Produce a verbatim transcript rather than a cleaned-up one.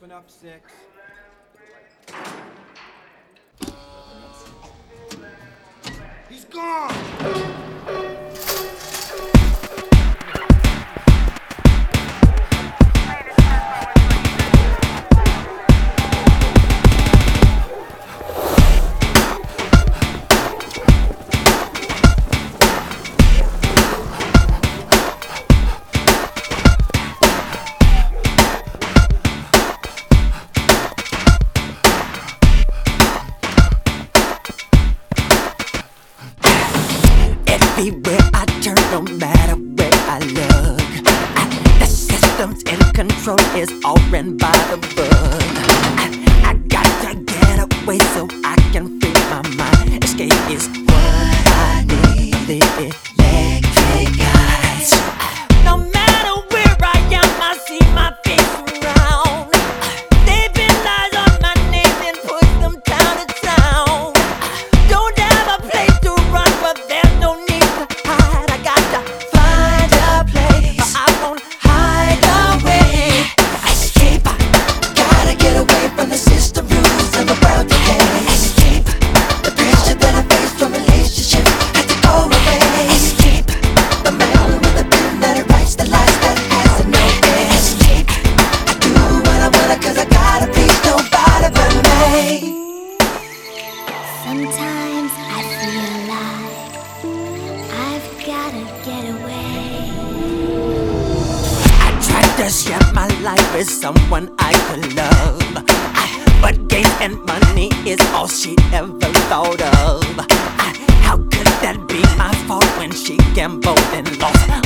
Open up six. He's gone! Everywhere I turn, no matter where I look, I, the system's in control, is all ran by the book. I, I got to get away so I can free my mind. Escape is what I need. The electric eyes. No matter where I am, I see my face around. They've been lies on my name and put them down to town. Don't have a place to run, but there's no need to hide. I got to find a place, or I won't hide away. Escape, gotta get away from the system rules of the world today. Escape, the pressure that I face from relationship had to go away. Escape, the man with the pen that writes the lies that has no end. Escape, I do what I wanna 'cause I gotta please nobody but me. Sometimes I feel like I've gotta get away. I tried to share my life with someone I could love, I, but gain and money is all she ever thought of. I, how could that be my fault when she gambled and lost?